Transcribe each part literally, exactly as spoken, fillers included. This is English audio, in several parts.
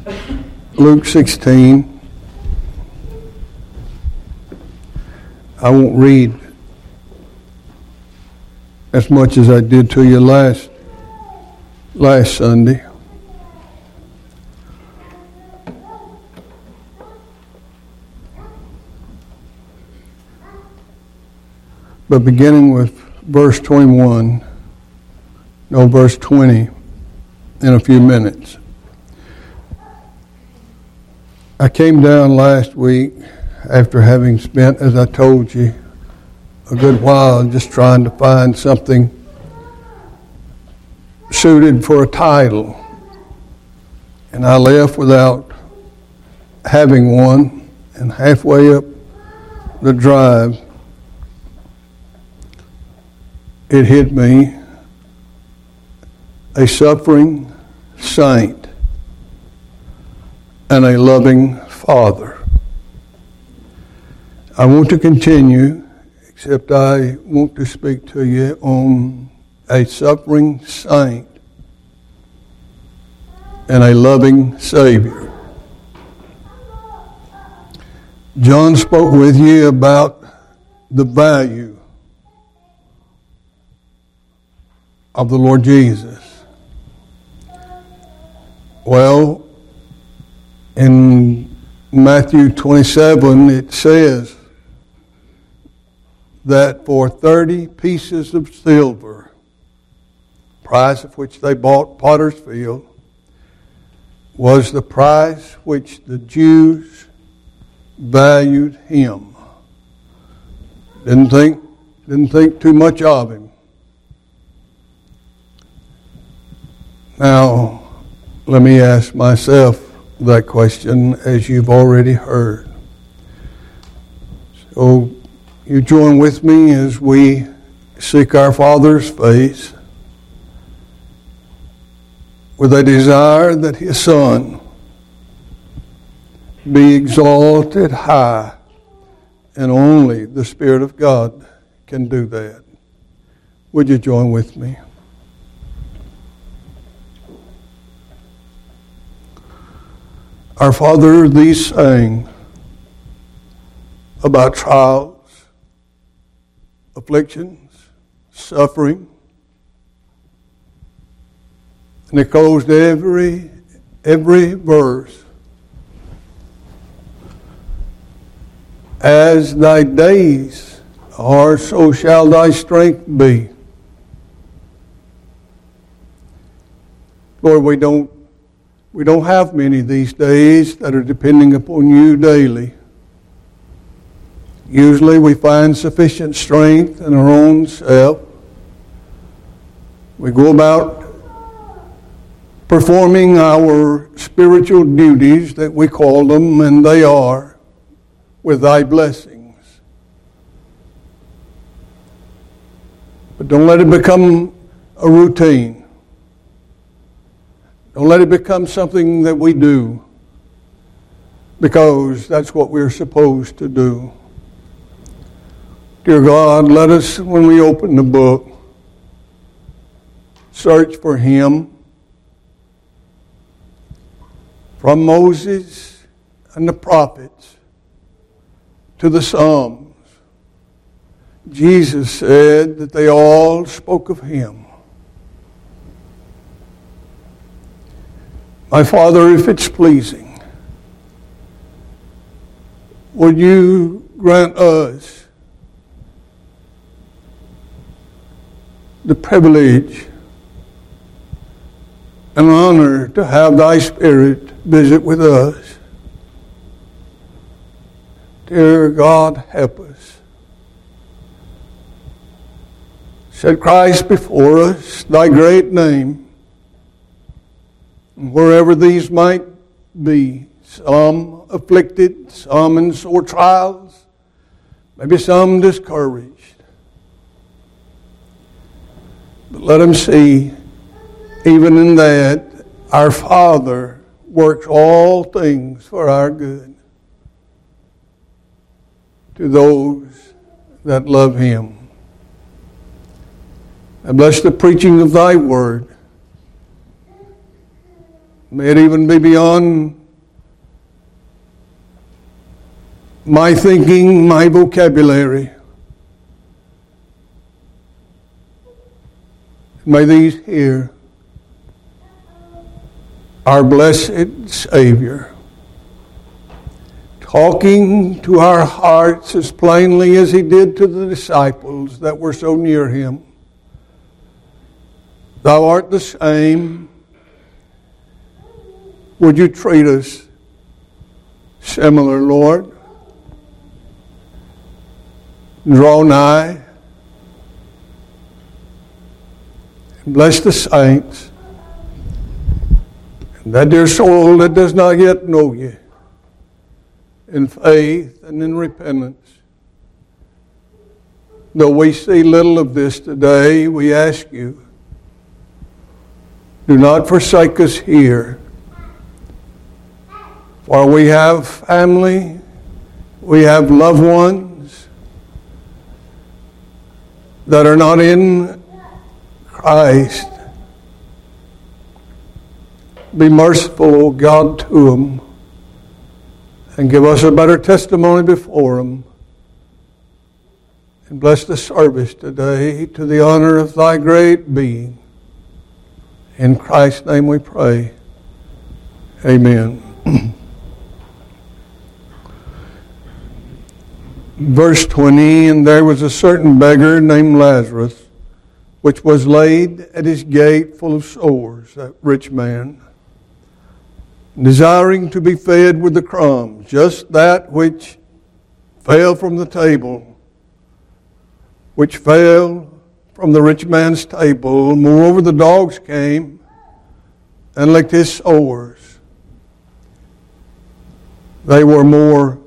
Luke sixteen. I won't read as much as I did to you last last Sunday. But beginning with verse twenty-one, no, verse twenty, in a few minutes. I came down last week after having spent, as I told you, a good while just trying to find something suited for a title. And I left without having one, and halfway up the drive, it hit me, a suffering saint and a loving Father. I want to continue, except I want to speak to you on a suffering saint and a loving Savior. John spoke with you about the value of the Lord Jesus. Well, in Matthew twenty-seven, it says that for thirty pieces of silver, price of which they bought potter's field, was the price which the Jews valued him. Didn't think, didn't think too much of him. Now, let me ask myself that question, as you've already heard. So, you join with me as we seek our Father's face with a desire that His Son be exalted high, and only the Spirit of God can do that. Would you join with me? Our Father, these sang about trials, afflictions, suffering. And it closed every, every verse. As thy days are, so shall thy strength be. Lord, we don't We don't have many these days that are depending upon you daily. Usually we find sufficient strength in our own self. We go about performing our spiritual duties that we call them, and they are, with thy blessings. But don't let it become a routine. Don't let it become something that we do because that's what we're supposed to do. Dear God, let us, when we open the book, search for Him. From Moses and the prophets to the Psalms, Jesus said that they all spoke of Him. My Father, if it's pleasing, would you grant us the privilege and honor to have thy Spirit visit with us. Dear God, help us. Set Christ before us, thy great name. And wherever these might be, some afflicted, some in sore trials, maybe some discouraged. But let them see, even in that, our Father works all things for our good to those that love Him. And bless the preaching of thy word. May it even be beyond my thinking, my vocabulary. May these hear our blessed Savior talking to our hearts as plainly as He did to the disciples that were so near Him. Thou art the same. Would you treat us similar, Lord? Draw nigh. And bless the saints. And that dear soul that does not yet know you, in faith and in repentance. Though we see little of this today, we ask you, do not forsake us here. For we have family, we have loved ones that are not in Christ. Be merciful, O God, to them, and give us a better testimony before them. And bless the service today to the honor of thy great being. In Christ's name we pray. Amen. Verse twenty, and there was a certain beggar named Lazarus, which was laid at his gate full of sores, that rich man, desiring to be fed with the crumbs, just that which fell from the table, which fell from the rich man's table. Moreover, the dogs came and licked his sores. They were more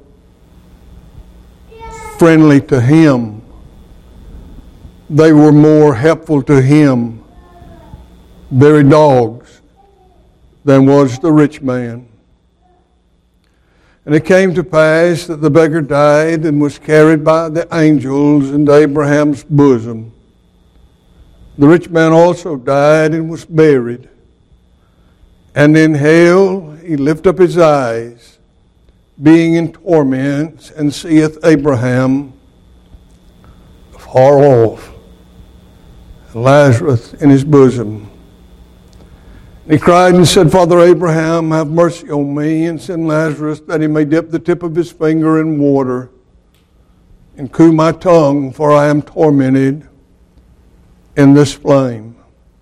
friendly to him. They were more helpful to him, very dogs, than was the rich man. And it came to pass that the beggar died and was carried by the angels into Abraham's bosom. The rich man also died and was buried. And in hell he lift up his eyes, being in torments, and seeth Abraham far off, and Lazarus in his bosom. And he cried and said, Father Abraham, have mercy on me, and send Lazarus that he may dip the tip of his finger in water and cool my tongue, for I am tormented in this flame.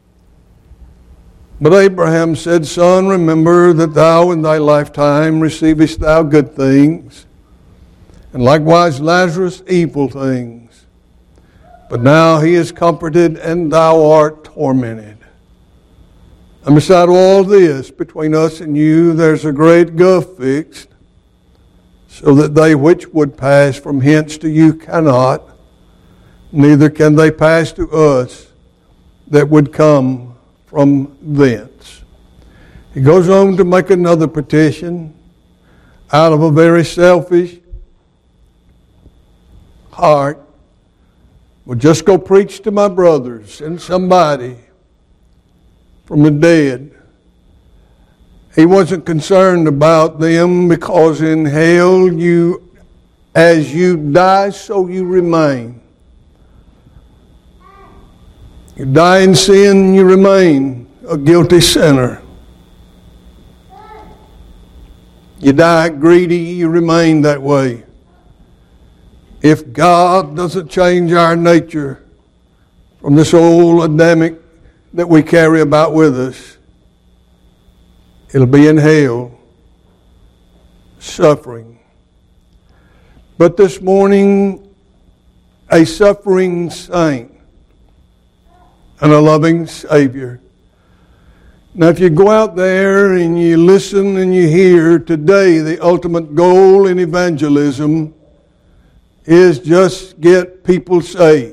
But Abraham said, Son, remember that thou in thy lifetime receivest thou good things, and likewise Lazarus evil things. But now he is comforted, and thou art tormented. And beside all this, between us and you, there's a great gulf fixed, so that they which would pass from hence to you cannot, neither can they pass to us that would come from thence. He goes on to make another petition out of a very selfish heart. Well, just go preach to my brothers and somebody from the dead. He wasn't concerned about them, because in hell, you, as you die, so you remain. You die in sin, you remain a guilty sinner. You die greedy, you remain that way. If God doesn't change our nature from this old Adamic that we carry about with us, it'll be in hell, suffering. But this morning, a suffering saint and a loving Savior. Now, if you go out there and you listen and you hear today, the ultimate goal in evangelism is just get people saved.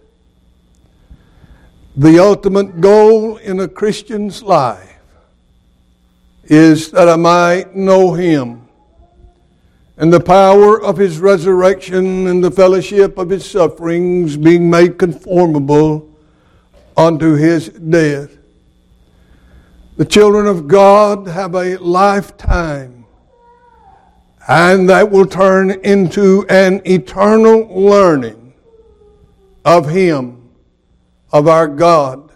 The ultimate goal in a Christian's life is that I might know Him and the power of His resurrection and the fellowship of His sufferings, being made conformable unto His death. The children of God have a lifetime, and that will turn into an eternal learning of Him, of our God.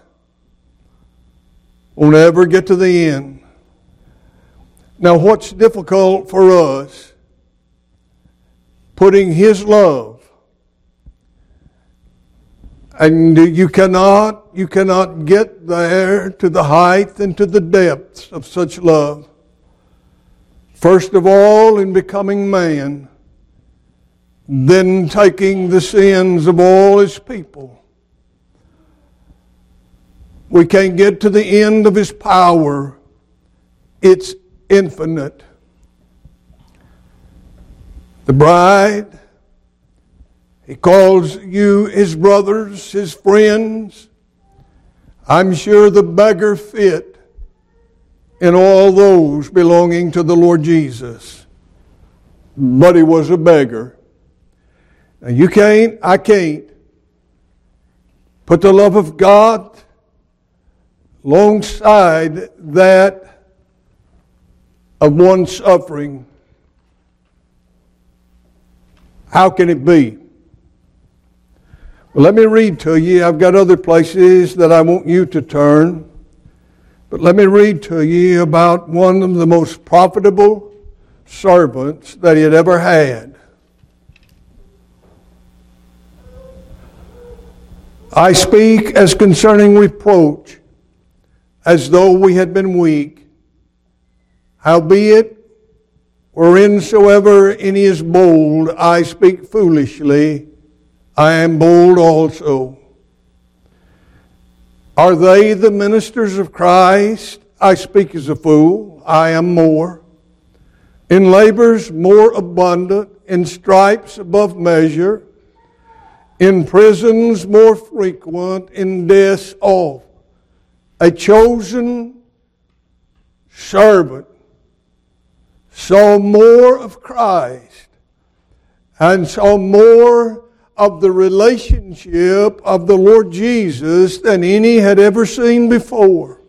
We'll never get to the end. Now, what's difficult for us? Putting His love. And you cannot, you cannot get there to the height and to the depths of such love. First of all, in becoming man, then taking the sins of all His people. We can't get to the end of His power. It's infinite. The bride, He calls you His brothers, His friends. I'm sure the beggar fit in all those belonging to the Lord Jesus. But he was a beggar. Now you can't, I can't put the love of God alongside that of one suffering. How can it be? Well, let me read to you. I've got other places that I want you to turn. But let me read to you about one of the most profitable servants that he had ever had. I speak as concerning reproach, as though we had been weak. Howbeit, whereinsoever any is bold, I speak foolishly, I am bold also. Are they the ministers of Christ? I speak as a fool, I am more. In labors more abundant, in stripes above measure, in prisons more frequent, in deaths oft. A chosen servant saw more of Christ and saw more of the relationship of the Lord Jesus than any had ever seen before.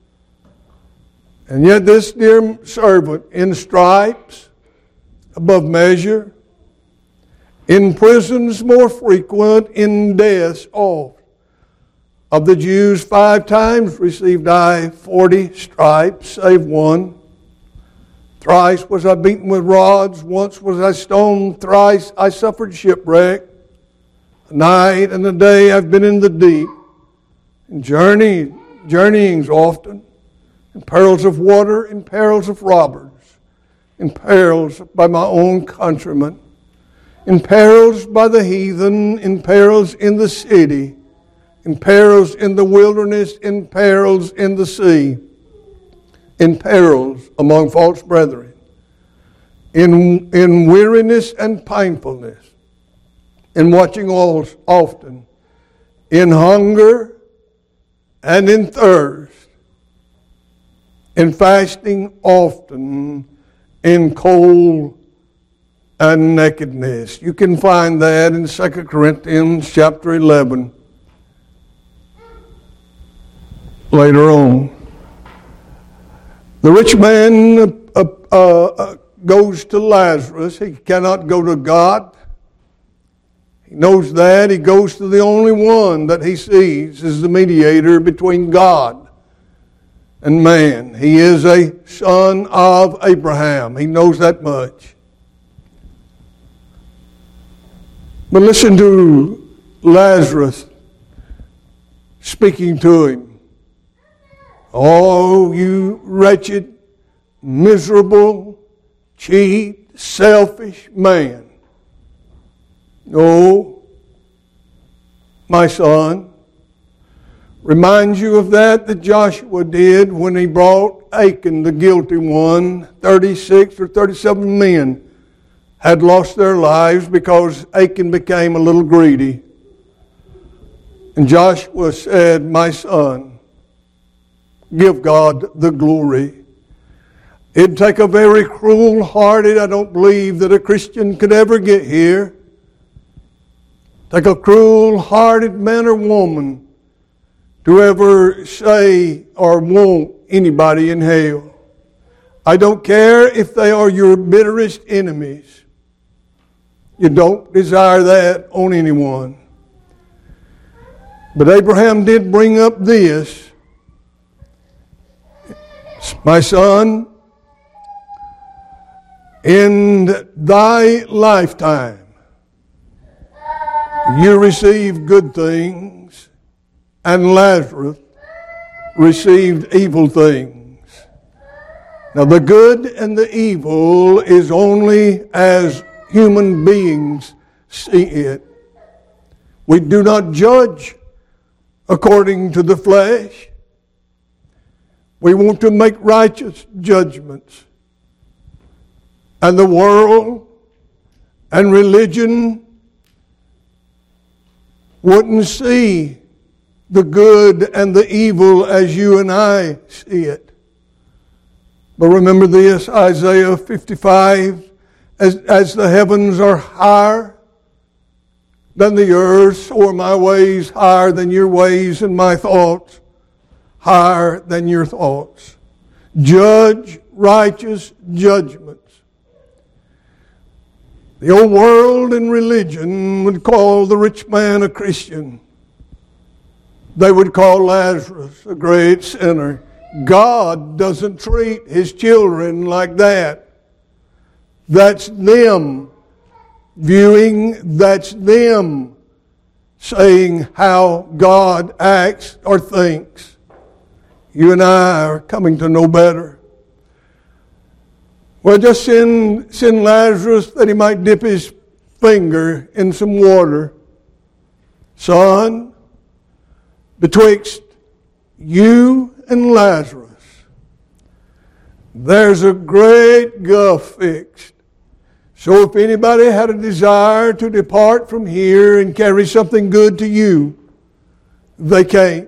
And yet this dear servant, in stripes above measure, in prisons more frequent, in deaths oft. Of the Jews five times received I forty stripes, save one. Thrice was I beaten with rods, once was I stoned, thrice I suffered shipwreck. A night and a day I've been in the deep, in journey, journeyings often, in perils of water, in perils of robbers, in perils by my own countrymen, in perils by the heathen, in perils in the city, in perils in the wilderness, in perils in the sea, in perils among false brethren, in, in weariness and painfulness, in watching all, often, in hunger and in thirst, in fasting often, in cold and nakedness. You can find that in Second Corinthians chapter eleven. Later on. The rich man uh, uh, uh, goes to Lazarus. He cannot go to God. He knows that. He goes to the only one that he sees as the mediator between God and man. He is a son of Abraham. He knows that much. But listen to Lazarus speaking to him. Oh, you wretched, miserable, cheat, selfish man. No, my son, reminds you of that that Joshua did when he brought Achan, the guilty one. thirty-six or thirty-seven men had lost their lives because Achan became a little greedy. And Joshua said, my son, give God the glory. It'd take a very cruel-hearted, I don't believe that a Christian could ever get here. Take a cruel-hearted man or woman to ever say or want anybody in hell. I don't care if they are your bitterest enemies. You don't desire that on anyone. But Abraham did bring up this. My son, in thy lifetime, you received good things, and Lazarus received evil things. Now the good and the evil is only as human beings see it. We do not judge according to the flesh. We want to make righteous judgments. And the world and religion wouldn't see the good and the evil as you and I see it. But remember this, Isaiah fifty-five, as, as the heavens are higher than the earth, so are my ways higher than your ways, and my thoughts higher than your thoughts. Judge righteous judgments. The old world and religion would call the rich man a Christian. They would call Lazarus a great sinner. God doesn't treat His children like that. That's them viewing, that's them saying how God acts or thinks. You and I are coming to know better. Well, just send, send Lazarus that he might dip his finger in some water. Son, betwixt you and Lazarus, there's a great gulf fixed. So if anybody had a desire to depart from here and carry something good to you, they can't.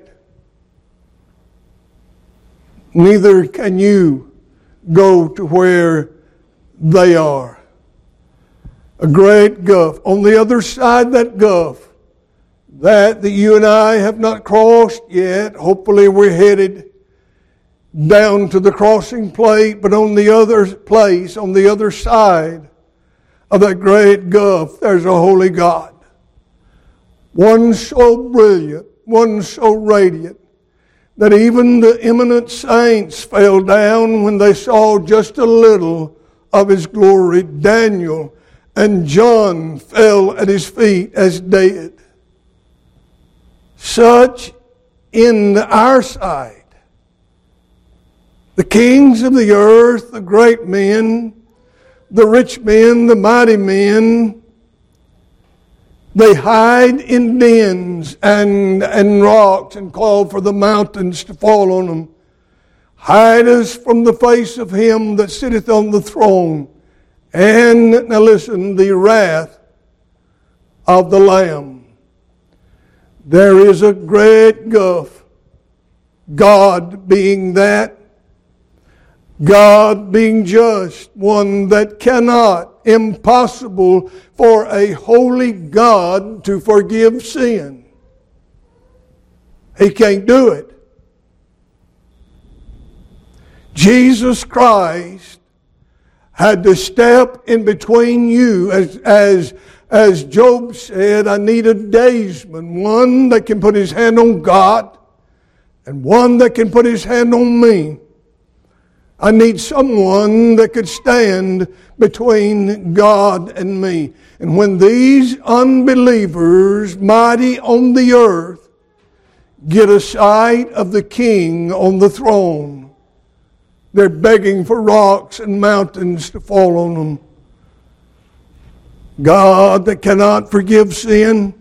Neither can you go to where they are. A great gulf. On the other side of that gulf, that that you and I have not crossed yet, hopefully we're headed down to the crossing plate, but on the other place, on the other side of that great gulf, there's a holy God. One so brilliant, one so radiant, that even the eminent saints fell down when they saw just a little of His glory. Daniel and John fell at His feet as dead. Such in our sight, the kings of the earth, the great men, the rich men, the mighty men, they hide in dens and, and rocks and call for the mountains to fall on them. Hide us from the face of Him that sitteth on the throne. And, now listen, the wrath of the Lamb. There is a great gulf. God being that, God being just, one that cannot, impossible for a holy God to forgive sin. He can't do it. Jesus Christ had to step in between you, as, as, as Job said, I need a daysman, one that can put his hand on God and one that can put his hand on me. I need someone that could stand between God and me. And when these unbelievers, mighty on the earth, get a sight of the King on the throne, they're begging for rocks and mountains to fall on them. God that cannot forgive sin,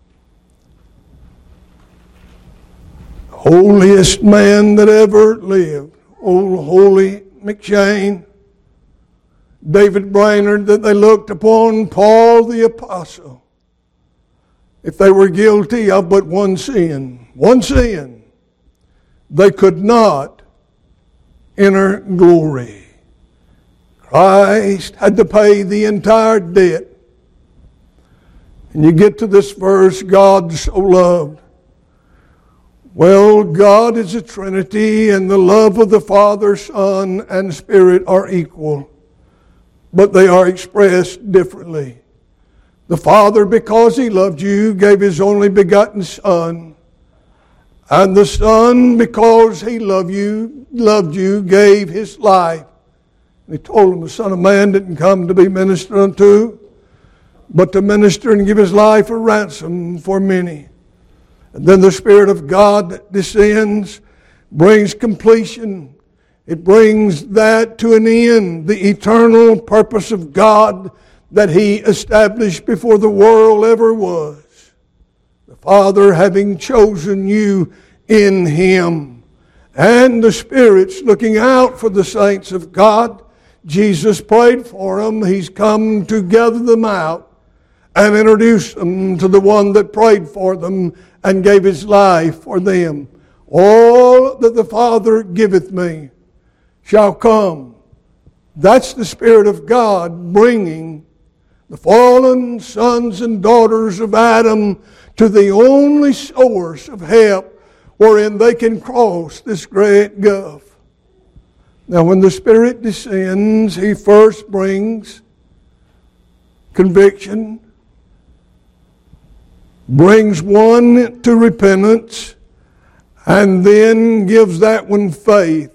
holiest man that ever lived, old Holy McShane, David Brainerd, that they looked upon Paul the Apostle. If they were guilty of but one sin, one sin, they could not enter glory. Christ had to pay the entire debt. And you get to this verse, God so loved. Well, God is a Trinity, and the love of the Father, Son, and Spirit are equal, but they are expressed differently. The Father, because He loved you, gave His only begotten Son. And the Son, because He loved you, loved you, gave His life. And He told him the Son of Man didn't come to be ministered unto, but to minister and give His life a ransom for many. And then the Spirit of God descends, brings completion. It brings that to an end, the eternal purpose of God that He established before the world ever was. The Father having chosen you in Him, and the Spirit's looking out for the saints of God. Jesus prayed for them. He's come to gather them out and introduce them to the one that prayed for them and gave His life for them. All that the Father giveth me shall come. That's the Spirit of God bringing the fallen sons and daughters of Adam to the only source of help wherein they can cross this great gulf. Now, when the Spirit descends, He first brings conviction, brings one to repentance, and then gives that one faith.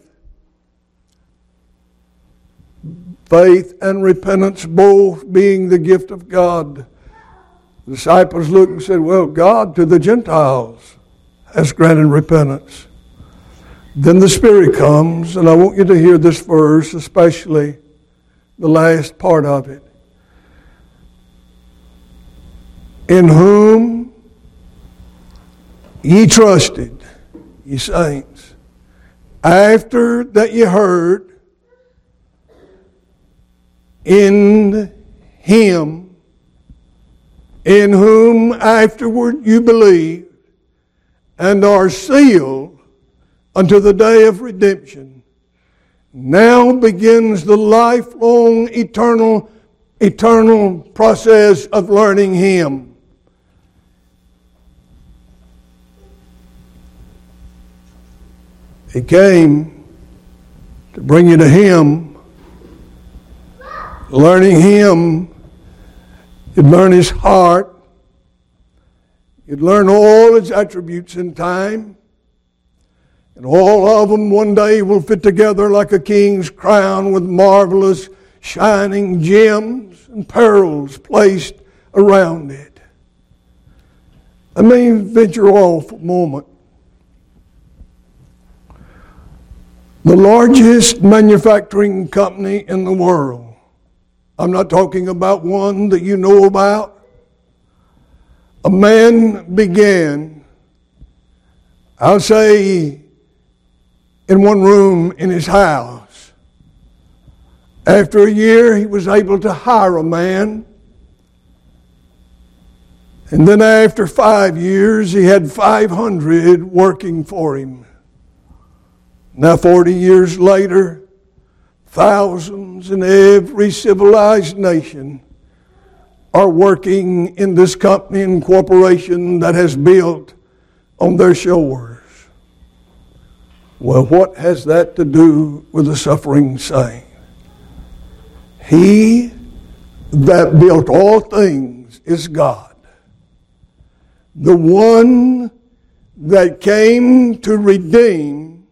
Faith and repentance both being the gift of God. The disciples looked and said, well, God to the Gentiles has granted repentance. Then the Spirit comes, and I want you to hear this verse, especially the last part of it. In whom ye trusted, ye saints, after that ye heard, in Him, in whom afterward you believed, and are sealed unto the day of redemption. Now begins the lifelong, eternal, eternal process of learning Him. He came to bring you to Him. Learning Him, you'd learn His heart. You'd learn all His attributes in time. And all of them one day will fit together like a king's crown with marvelous shining gems and pearls placed around it. Let me venture off a moment. The largest manufacturing company in the world, I'm not talking about one that you know about. A man began, I'll say, in one room in his house. After a year, he was able to hire a man. And then after five years, he had five hundred working for him. Now, forty years later, thousands in every civilized nation are working in this company and corporation that has built on their shores. Well, what has that to do with the suffering saint? He that built all things is God. The one that came to redeem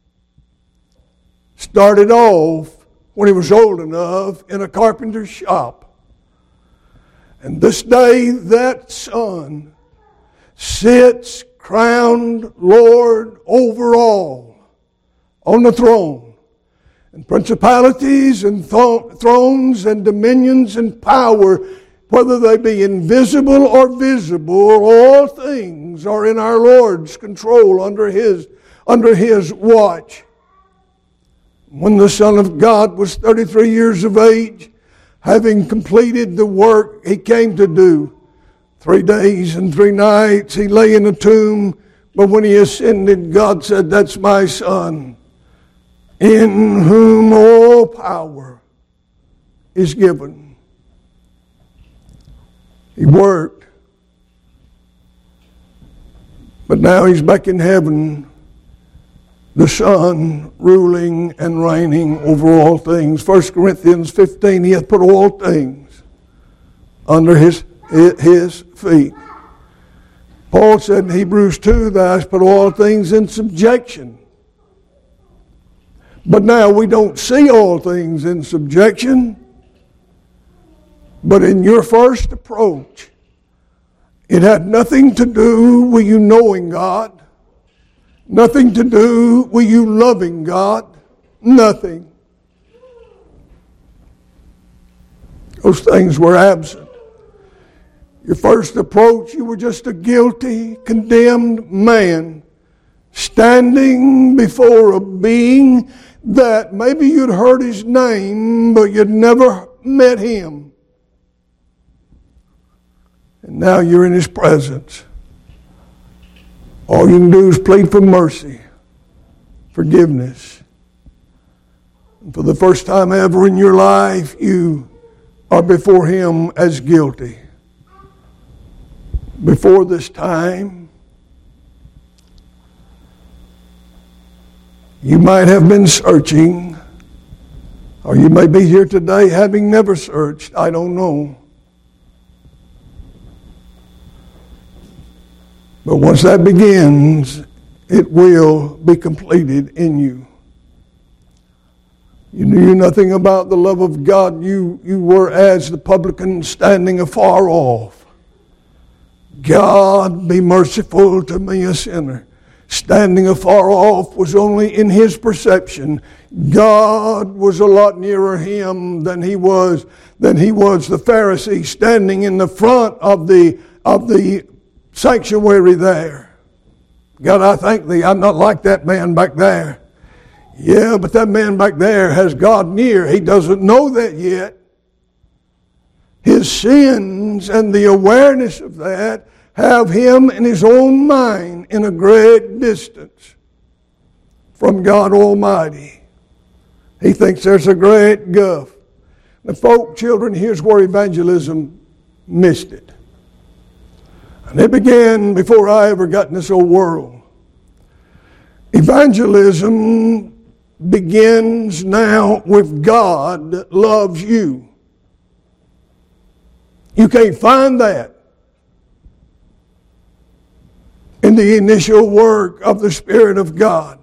started off when he was old enough in a carpenter's shop. And this day that Son sits crowned Lord over all on the throne. And principalities and th- thrones and dominions and power, whether they be invisible or visible, all things are in our Lord's control under His, under His watch. When the Son of God was thirty-three years of age, having completed the work He came to do, three days and three nights He lay in a tomb, but when He ascended, God said, "That's my Son, in whom all power is given." He worked. But now he's back in heaven, the Son ruling and reigning over all things. First Corinthians fifteen, he hath put all things under his, his feet. Paul said in Hebrews two, thou hast put all things in subjection. But now we don't see all things in subjection. But in your first approach, it had nothing to do with you knowing God. Nothing to do with you loving God. Nothing. Those things were absent. Your first approach, you were just a guilty, condemned man standing before a being that maybe you'd heard his name, but you'd never met him. And now you're in his presence. All you can do is plead for mercy, forgiveness. And for the first time ever in your life, you are before him as guilty. Before this time, you might have been searching, or you may be here today having never searched. I don't know. But once that begins, it will be completed in you. You knew nothing about the love of God. You, you were as the publican standing afar off. God, be merciful to me, a sinner. Standing afar off was only in his perception. God was a lot nearer him than he was than he was the Pharisee standing in the front of the of the sanctuary there. God, I thank thee, I'm not like that man back there. Yeah, but that man back there has God near. He doesn't know that yet. His sins and the awareness of that have him in his own mind in a great distance from God Almighty. He thinks there's a great gulf. Now, folk, children, here's where evangelism missed it. And it began before I ever got in this old world. Evangelism begins now with God loves you. You can't find that in the initial work of the Spirit of God.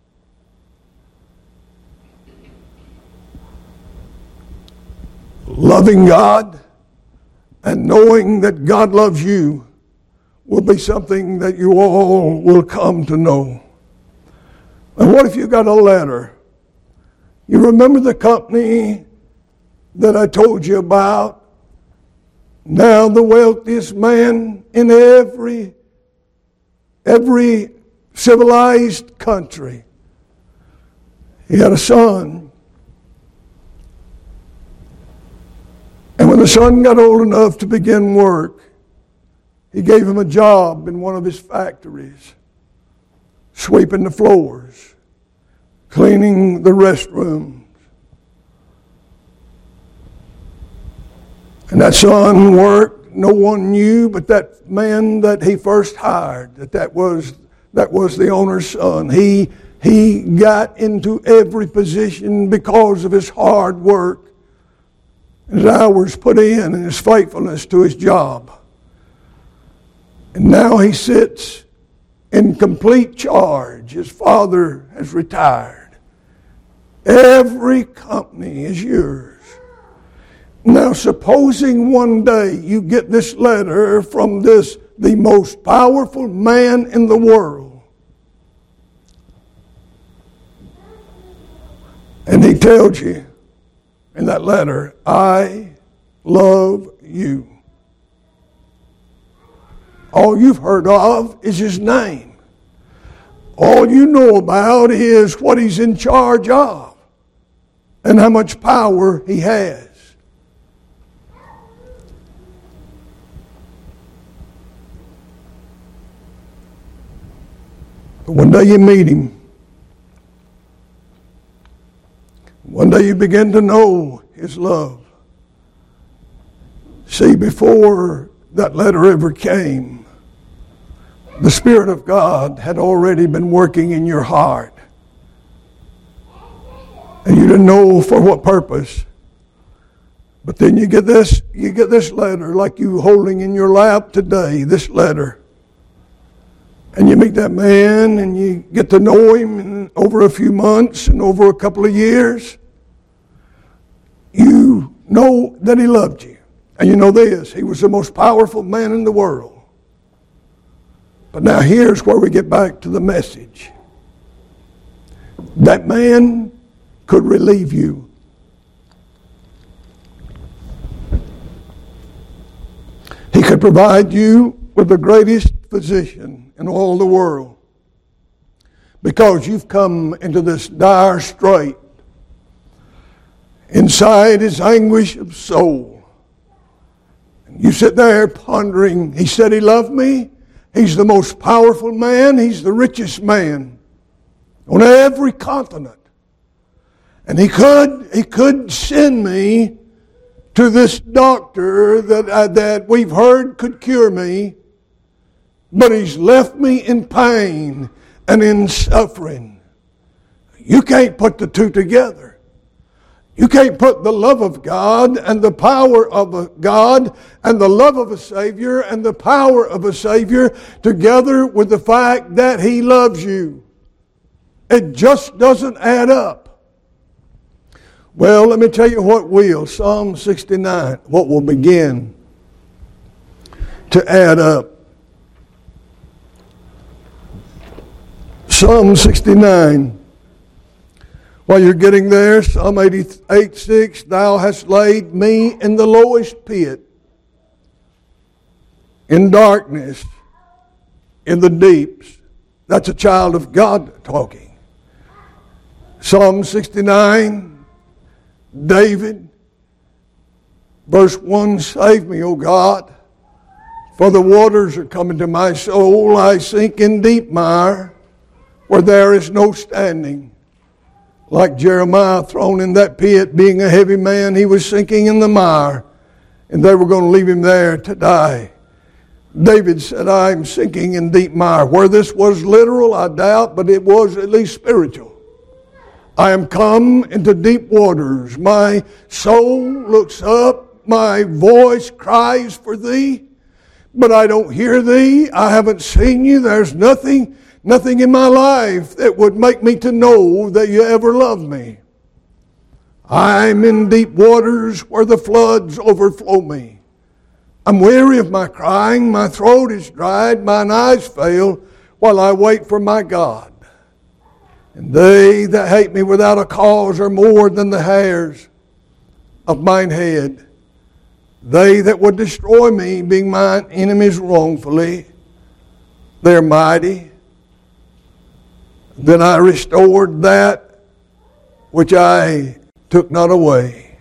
Loving God and knowing that God loves you will be something that you all will come to know. And what if you got a letter? You remember the company that I told you about? Now the wealthiest man in every, every civilized country. He had a son. And when the son got old enough to begin work, he gave him a job in one of his factories, sweeping the floors, cleaning the restrooms. And that son worked. No one knew but that man that he first hired, that that was, that was the owner's son. He, he got into every position because of his hard work, his hours put in, and his faithfulness to his job. And now he sits in complete charge. His father has retired. Every company is yours. Now, supposing one day you get this letter from this, the most powerful man in the world, and he tells you in that letter, I love you. All you've heard of is his name. All you know about is what he's in charge of and how much power he has. But one day you meet him. One day you begin to know his love. See, before that letter ever came, The Spirit of God had already been working in your heart. And you didn't know for what purpose. But then you get this, you get this letter like you holding in your lap today, this letter. And you meet that man and you get to know him and over a few months and over a couple of years. You know that he loved you. And you know this, he was the most powerful man in the world. But now here's where we get back to the message. That man could relieve you. He could provide you with the greatest physician in all the world. Because you've come into this dire strait. Inside is anguish of soul. And you sit there pondering, he said he loved me. He's the most powerful man. He's the richest man on every continent. And he could, he could send me to this doctor that, I, that we've heard could cure me. But he's left me in pain and in suffering. You can't put the two together. You can't put the love of God and the power of a God and the love of a Savior and the power of a Savior together with the fact that He loves you. It just doesn't add up. Well, let me tell you what will. Psalm sixty-nine, what will begin to add up. Psalm sixty-nine. While you're getting there, Psalm eighty-eight six, Thou hast laid me in the lowest pit, in darkness, in the deeps. That's a child of God talking. Psalm sixty-nine, David, verse one, Save me, O God, for the waters are coming to my soul. I sink in deep mire, where there is no standing. Like Jeremiah thrown in that pit, being a heavy man, he was sinking in the mire, and they were going to leave him there to die. David said, I'm sinking in deep mire. Where this was literal, I doubt, but it was at least spiritual. I am come into deep waters. My soul looks up. My voice cries for thee, but I don't hear thee. I haven't seen you. There's nothing Nothing in my life that would make me to know that you ever loved me. I'm in deep waters where the floods overflow me. I'm weary of my crying. My throat is dried. Mine eyes fail while I wait for my God. And they that hate me without a cause are more than the hairs of mine head. They that would destroy me, being mine enemies wrongfully, they're mighty. Then I restored that which I took not away.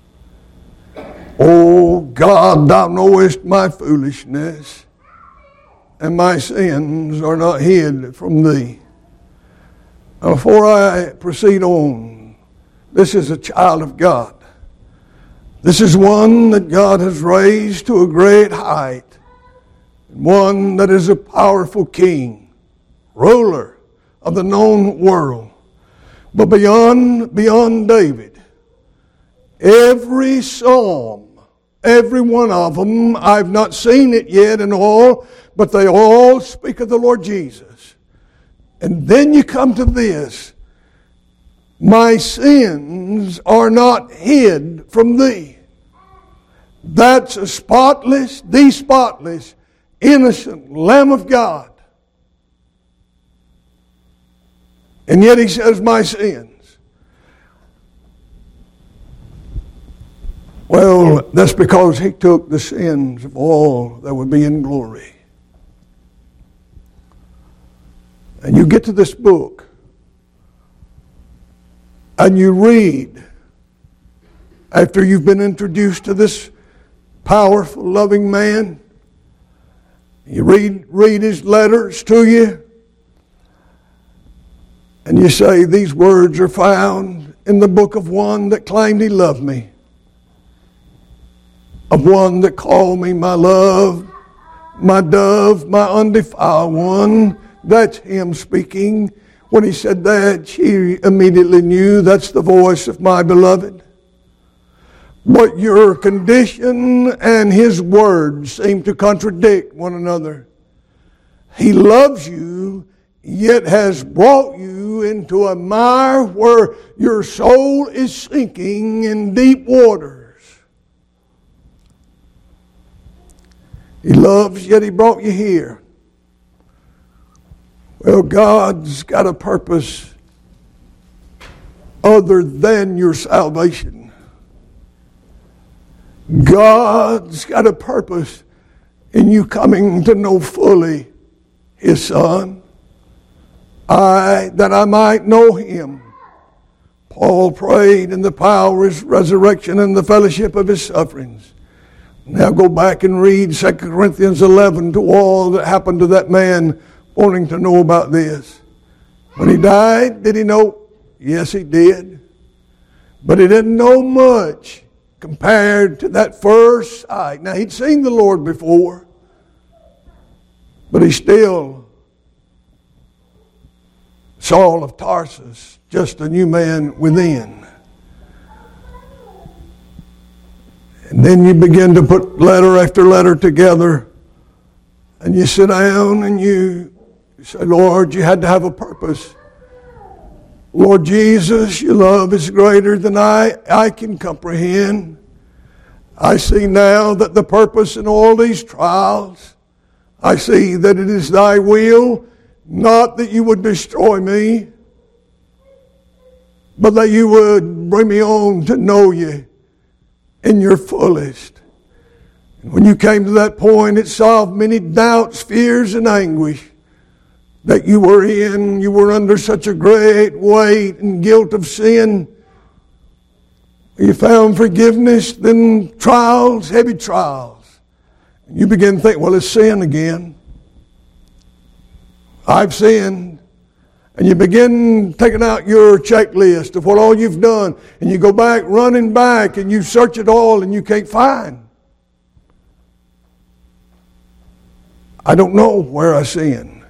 O God, thou knowest my foolishness, and my sins are not hid from thee. Now, before I proceed on, this is a child of God. This is one that God has raised to a great height. One that is a powerful king, ruler of the known world. But beyond, beyond David, every psalm, every one of them, I've not seen it yet in all, but they all speak of the Lord Jesus. And then you come to this, my sins are not hid from thee. That's a spotless, the spotless, innocent Lamb of God. And yet he says, my sins. Well, that's because he took the sins of all that would be in glory. And you get to this book, and you read, after you've been introduced to this powerful, loving man, you read, read his letters to you, and you say, these words are found in the book of one that claimed he loved me. Of one that called me my love, my dove, my undefiled one. That's him speaking. When he said that, she immediately knew that's the voice of my beloved. But your condition and his words seem to contradict one another. He loves you, yet has brought you into a mire where your soul is sinking in deep waters. He loves, yet he brought you here. Well, God's got a purpose other than your salvation. God's got a purpose in you coming to know fully his Son. I, that I might know him. Paul prayed in the power of his resurrection and the fellowship of his sufferings. Now go back and read Second Corinthians eleven to all that happened to that man wanting to know about this. When he died, did he know? Yes, he did. But he didn't know much compared to that first sight. Now, he'd seen the Lord before, but he still, Saul of Tarsus, just a new man within. And then you begin to put letter after letter together, and you sit down and you say, Lord, you had to have a purpose. Lord Jesus, your love is greater than I, I can comprehend. I see now that the purpose in all these trials, I see that it is thy will, not that you would destroy me, but that you would bring me on to know you in your fullest. And when you came to that point, it solved many doubts, fears, and anguish that you were in. You were under such a great weight and guilt of sin. You found forgiveness, then trials, heavy trials. And you begin to think, well, it's sin again. I've sinned. And you begin taking out your checklist of what all you've done. And you go back, running back, and you search it all and you can't find. I don't know where I sinned.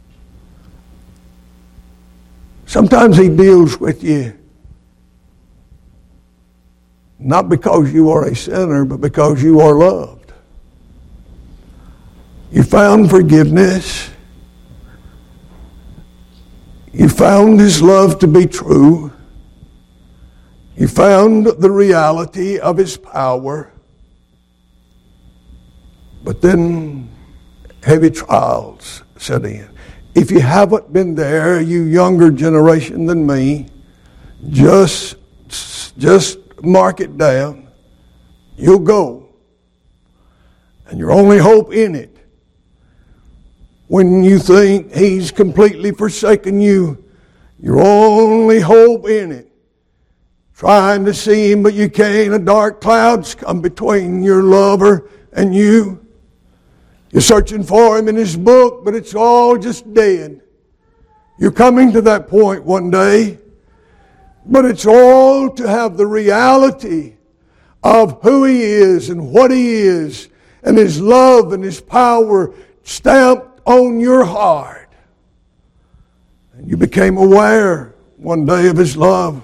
Sometimes he deals with you not because you are a sinner, but because you are loved. You found forgiveness. You found his love to be true. You found the reality of his power. But then heavy trials set in. If you haven't been there, you younger generation than me, just, just mark it down. You'll go. And your only hope in it, when you think he's completely forsaken you, your only hope in it, trying to see him but you can't, a dark cloud's come between your lover and you. You're searching for him in his book, but it's all just dead. You're coming to that point one day, but it's all to have the reality of who he is and what he is and his love and his power stamped on your heart. And you became aware one day of his love.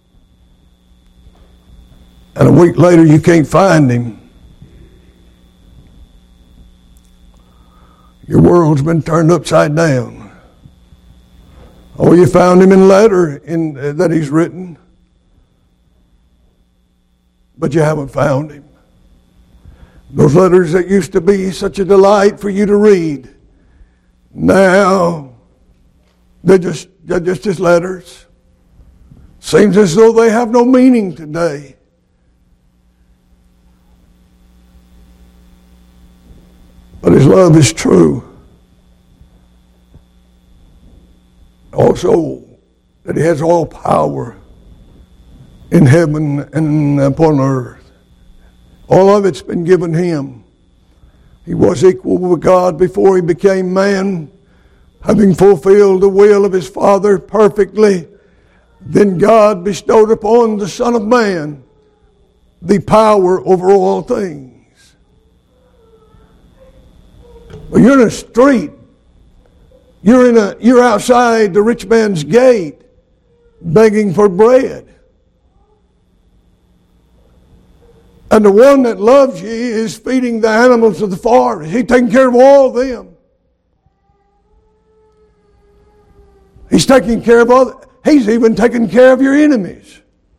And a week later you can't find him. Your world's been turned upside down. Oh, you found him in letter in, uh, that he's written. But you haven't found him. Those letters that used to be such a delight for you to read, now they're just, they're just his letters. Seems as though they have no meaning today. But his love is true. Also, that he has all power in heaven and upon earth. All of it's been given him. He was equal with God before he became man, having fulfilled the will of his Father perfectly. Then God bestowed upon the Son of Man the power over all things. Well, you're in a street. You're in a you're outside the rich man's gate begging for bread. And the one that loves you is feeding the animals of the forest. He's taking care of all of them. He's taking care of all. He's even taking care of your enemies.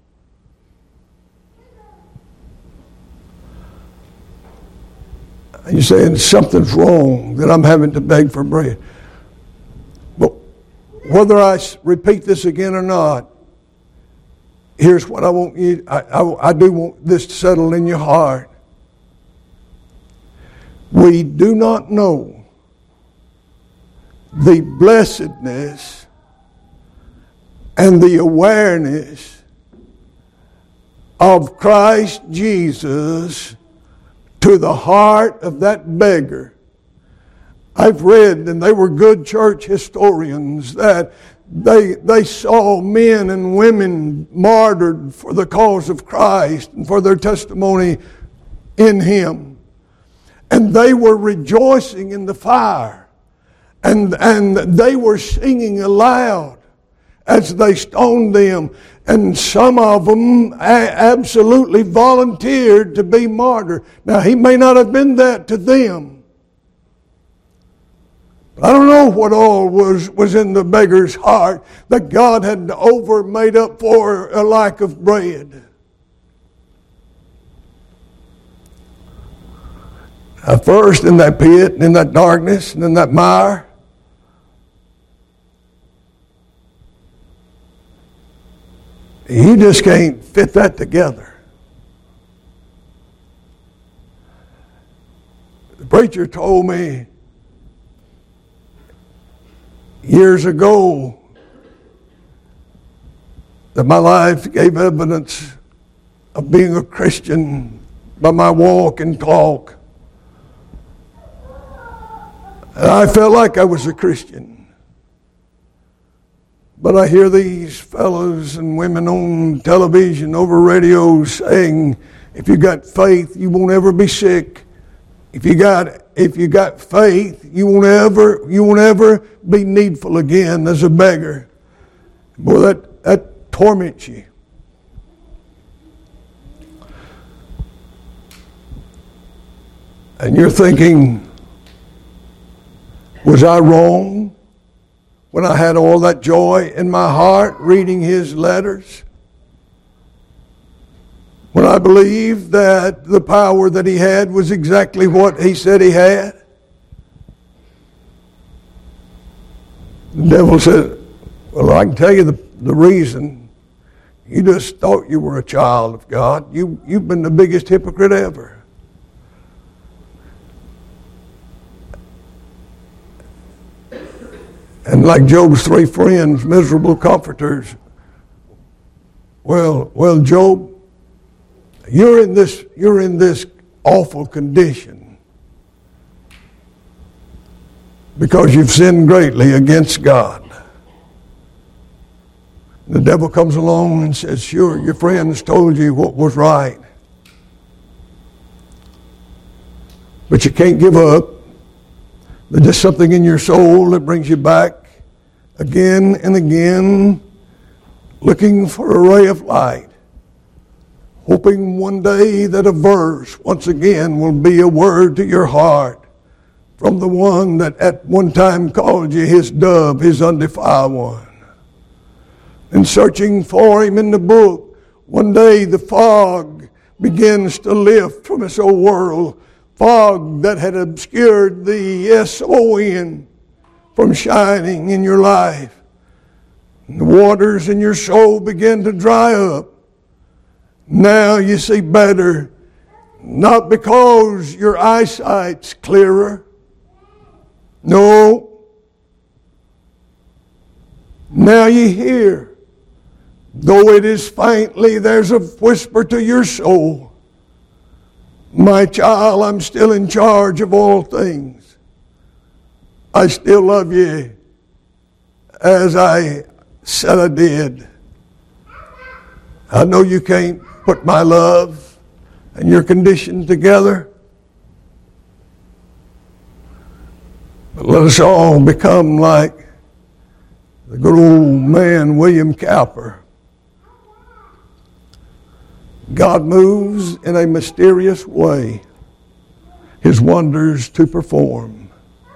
And you're saying something's wrong that I'm having to beg for bread. But whether I repeat this again or not, here's what I want you, I, I, I do want this to settle in your heart. We do not know the blessedness and the awareness of Christ Jesus to the heart of that beggar. I've read, and they were good church historians, that they they saw men and women martyred for the cause of Christ and for their testimony in Him. And they were rejoicing in the fire. And, and they were singing aloud as they stoned them. And some of them absolutely volunteered to be martyred. Now, he may not have been that to them. I don't know what all was, was in the beggar's heart that God had over made up for a lack of bread. At first, in that pit, and in that darkness, and in that mire, you just can't fit that together. The preacher told me years ago that my life gave evidence of being a Christian by my walk and talk. And I felt like I was a Christian. But I hear these fellows and women on television, over radio, saying, if you got faith, you won't ever be sick. If you got if you got faith, you won't ever you won't ever be needful again as a beggar. Boy, that that torments you. And you're thinking, was I wrong when I had all that joy in my heart reading his letters? When I believed that the power that he had was exactly what he said he had? The devil said, well, I can tell you the, the reason. You just thought you were a child of God. You, you've been the biggest hypocrite ever. And like Job's three friends, miserable comforters. Well, well, Job, you're in this, you're in this awful condition because you've sinned greatly against God. The devil comes along and says, sure, your friends told you what was right. But you can't give up. There's just something in your soul that brings you back again and again, looking for a ray of light, hoping one day that a verse once again will be a word to your heart from the one that at one time called you his dove, his undefiled one. And searching for him in the book, one day the fog begins to lift from this old world, fog that had obscured the S O N from shining in your life. And the waters in your soul begin to dry up. Now you see better, not because your eyesight's clearer. No. Now you hear. Though it is faintly, there's a whisper to your soul. My child, I'm still in charge of all things. I still love you as I said I did. I know you can't put my love and your condition together. But let us all become like the good old man, William Cowper. God moves in a mysterious way, his wonders to perform.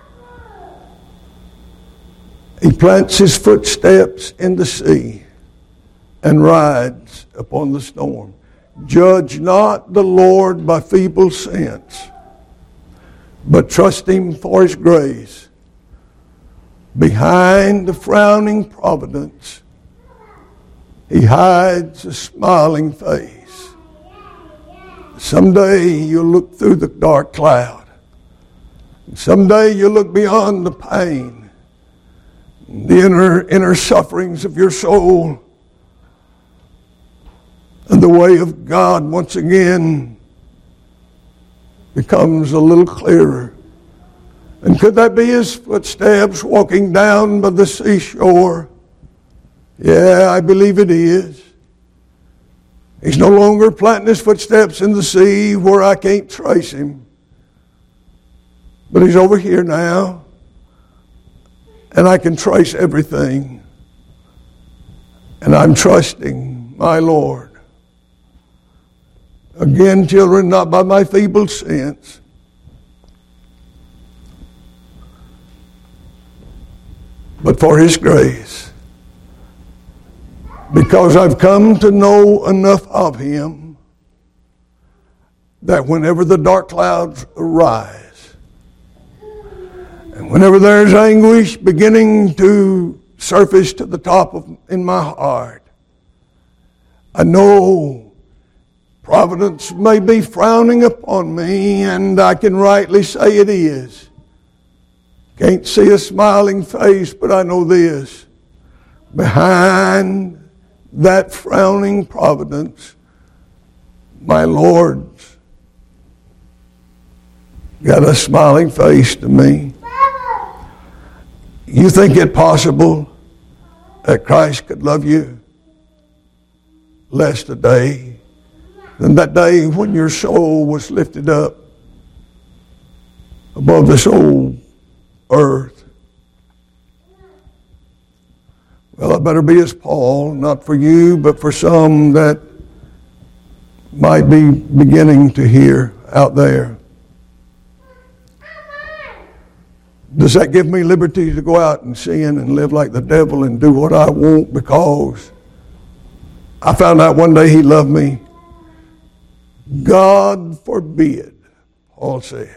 He plants his footsteps in the sea and rides upon the storm. Judge not the Lord by feeble sense, but trust him for his grace. Behind the frowning providence, he hides a smiling face. Someday you'll look through the dark cloud. Someday you'll look beyond the pain, the inner, inner sufferings of your soul. And the way of God once again becomes a little clearer. And could that be his footsteps walking down by the seashore? Yeah, I believe it is. He's no longer planting his footsteps in the sea where I can't trace him. But he's over here now. And I can trace everything. And I'm trusting my Lord. Again, children, not by my feeble sense, but for his grace. Because I've come to know enough of him that whenever the dark clouds arise, and whenever there's anguish beginning to surface to the top of in my heart, I know providence may be frowning upon me, and I can rightly say it is. Can't see a smiling face, but I know this. Behind that frowning providence, my Lord's got a smiling face to me. You think it possible that Christ could love you less today than that day when your soul was lifted up above this old earth? Well, I better be as Paul, not for you, but for some that might be beginning to hear out there. Does that give me liberty to go out and sin and live like the devil and do what I want because I found out one day he loved me? God forbid, Paul said.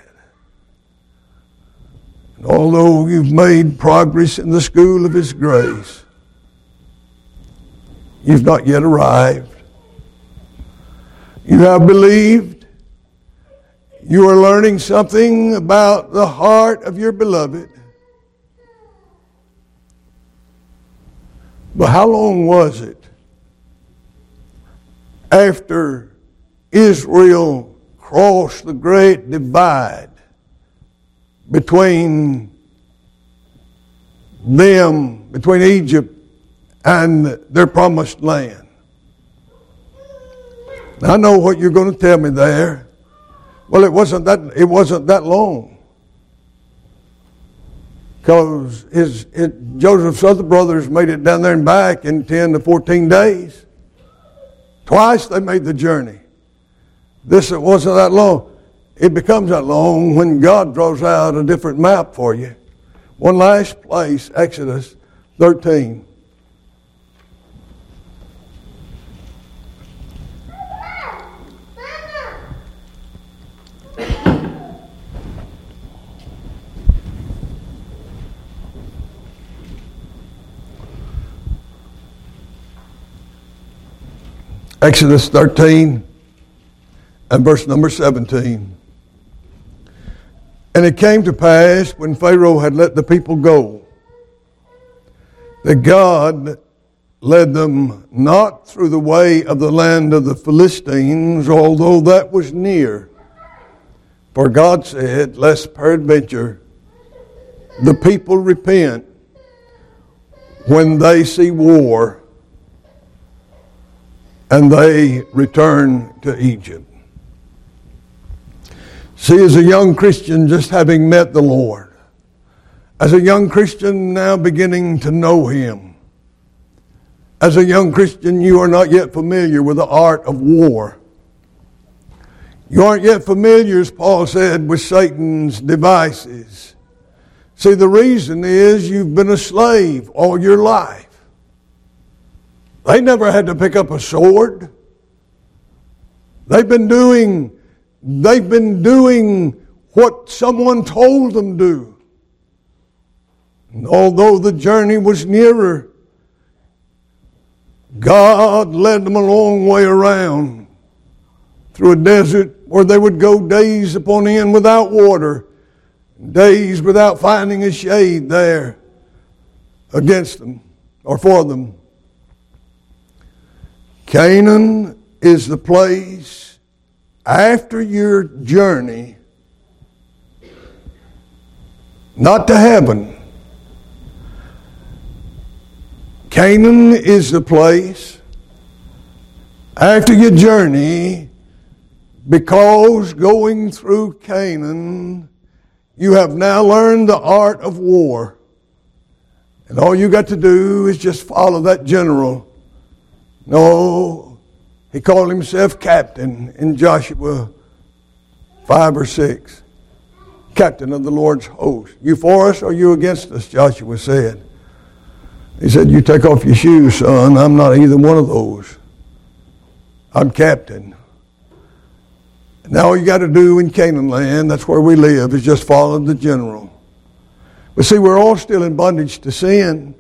And although you've made progress in the school of his grace, you've not yet arrived. You have believed. You are learning something about the heart of your beloved. But how long was it after Israel crossed the great divide between them, between Egypt and their promised land? Now, I know what you're going to tell me there. Well, it wasn't that it wasn't that long, because his it, Joseph's other brothers made it down there and back in ten to fourteen days. Twice they made the journey. This it wasn't that long. It becomes that long when God draws out a different map for you. One last place, Exodus thirteen. Exodus thirteen and verse number seventeen. And it came to pass when Pharaoh had let the people go, that God led them not through the way of the land of the Philistines, although that was near. For God said, lest peradventure the people repent when they see war, and they return to Egypt. See, as a young Christian, just having met the Lord, As a young Christian now beginning to know Him. As a young Christian, you are not yet familiar with the art of war. You aren't yet familiar, as Paul said, with Satan's devices. See, the reason is you've been a slave all your life. They never had to pick up a sword. They've been doing, they've been doing what someone told them to do. And although the journey was nearer, God led them a long way around through a desert where they would go days upon end without water, days without finding a shade there against them or for them. Canaan is the place after your journey, not to heaven. Canaan is the place after your journey, because going through Canaan, you have now learned the art of war. And all you got to do is just follow that general. No, he called himself captain in Joshua five or six. Captain of the Lord's host. You for us or you against us, Joshua said. He said, you take off your shoes, son. I'm not either one of those. I'm captain. Now all you got to do in Canaan land, that's where we live, is just follow the general. But see, we're all still in bondage to sin.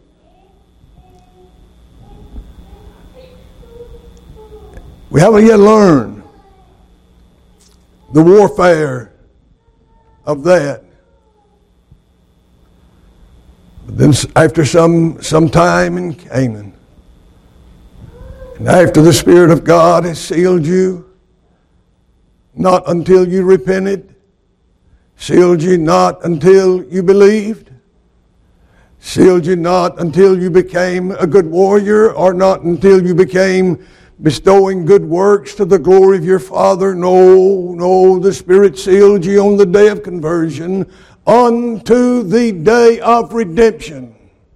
We haven't yet learned the warfare of that. But then after some, some time in Canaan, and after the Spirit of God has sealed you, not until you repented, sealed you not until you believed, sealed you not until you became a good warrior, or not until you became bestowing good works to the glory of your Father. No, no, the Spirit sealed you on the day of conversion unto the day of redemption.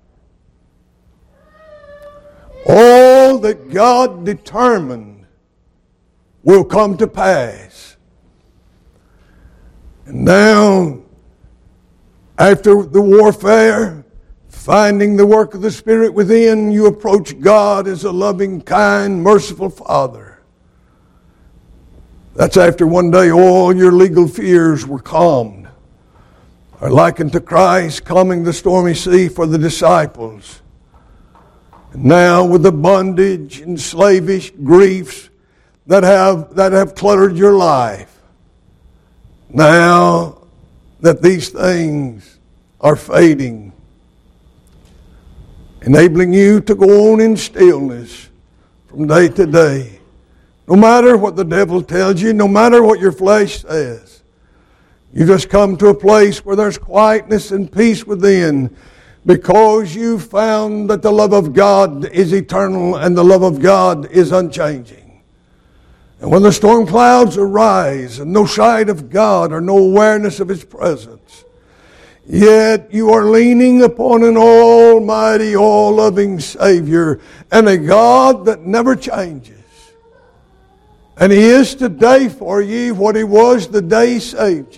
All that God determined will come to pass. And now, after the warfare, finding the work of the Spirit within, you approach God as a loving, kind, merciful Father. That's after one day all your legal fears were calmed, are likened to Christ calming the stormy sea for the disciples. And now with the bondage and slavish griefs that have, that have cluttered your life, now that these things are fading, enabling you to go on in stillness from day to day. No matter what the devil tells you, no matter what your flesh says, you just come to a place where there's quietness and peace within, because you found that the love of God is eternal and the love of God is unchanging. And when the storm clouds arise and no sight of God or no awareness of His presence, yet you are leaning upon an almighty, all-loving Savior and a God that never changes. And He is today for you what He was the day He saved you.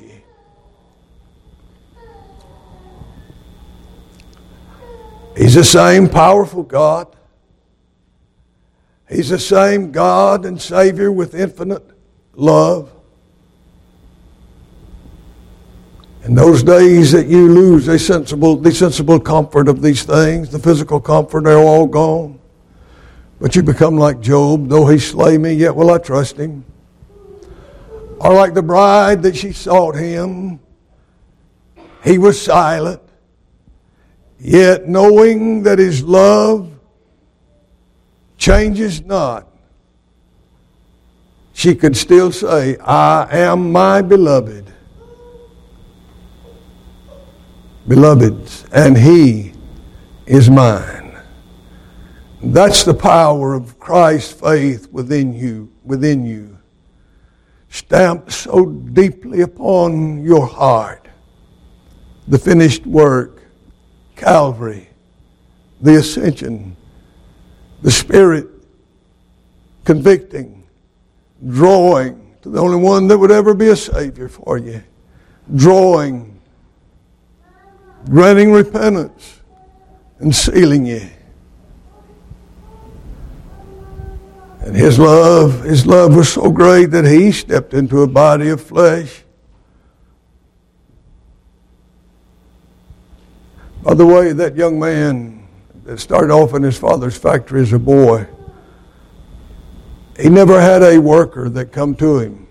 He's the same powerful God. He's the same God and Savior with infinite love. In those days that you lose a sensible, the sensible comfort of these things, the physical comfort, they're all gone. But you become like Job, though he slay me, yet will I trust him. Or like the bride that she sought him, he was silent, yet knowing that his love changes not, she could still say, I am my beloved. Beloveds, and he is mine. That's the power of Christ's faith within you, within you, stamped so deeply upon your heart. The finished work Calvary, the ascension, the Spirit convicting, drawing to the only one that would ever be a Savior for you, drawing, granting repentance, and sealing you. And His love, His love was so great that He stepped into a body of flesh. By the way, that young man that started off in his father's factory as a boy, he never had a worker that come to him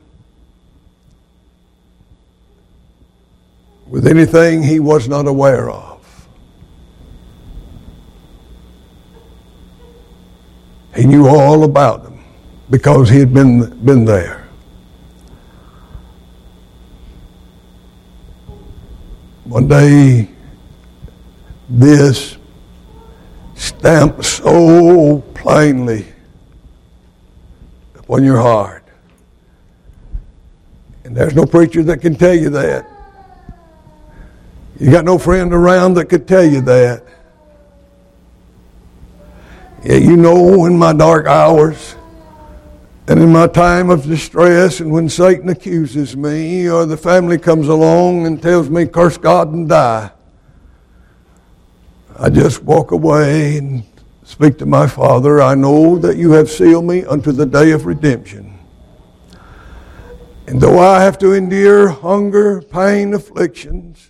with anything he was not aware of. He knew all about them because he had been, been there. One day, this stamped so plainly upon your heart. And there's no preacher that can tell you that. You got no friend around that could tell you that. Yeah, you know, in my dark hours and in my time of distress, and when Satan accuses me or the family comes along and tells me curse God and die, I just walk away and speak to my Father. I know that you have sealed me unto the day of redemption. And though I have to endure hunger, pain, afflictions,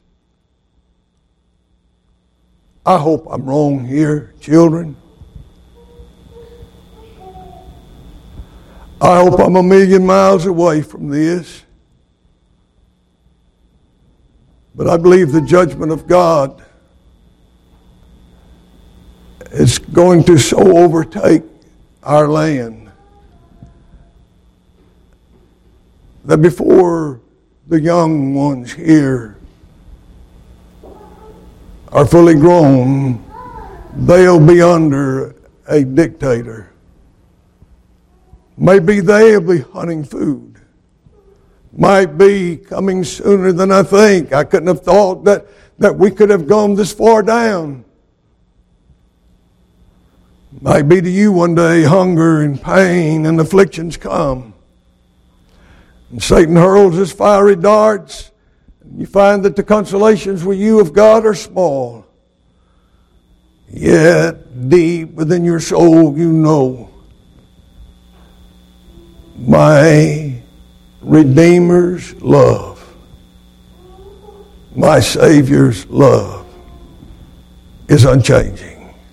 I hope I'm wrong here, children. I hope I'm a million miles away from this. But I believe the judgment of God is going to so overtake our land that before the young ones here are fully grown, they'll be under a dictator. Maybe they'll be hunting food. Might be coming sooner than I think. I couldn't have thought that, that we could have gone this far down. Might be to you one day hunger and pain and afflictions come. And Satan hurls his fiery darts. And you find that the consolations with you of God are small. Yet deep within your soul you know my Redeemer's love, my Savior's love is unchanging.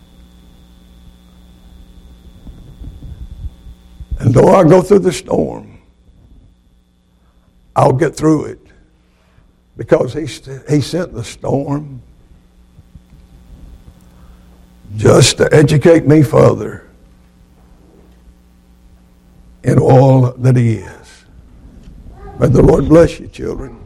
And though I go through the storm, I'll get through it because he, he sent the storm just to educate me further in all that He is. May the Lord bless you, children.